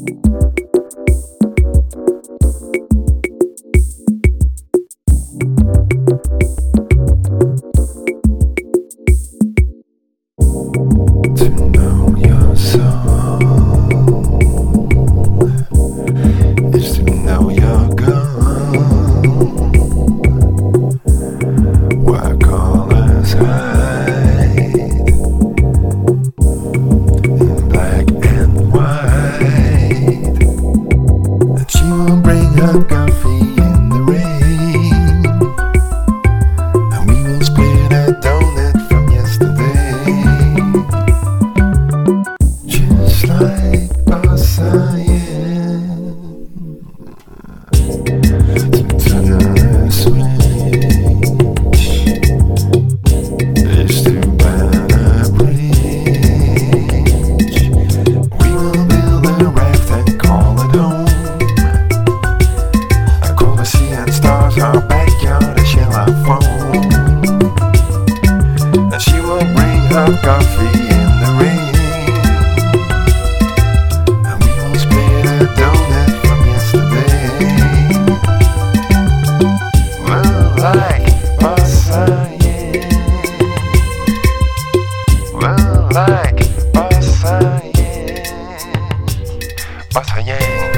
To know your soul is to know your goal. Work all us hide in black and white, and she will bring her coffee in the rain, and we will split a donut from yesterday. Just like Boston, turn the switch is to burn a bridge. We will build a raft and call it home. I call the sea and stars our backyard a shell of foam, and she will bring her coffee in the rain. Like Boston,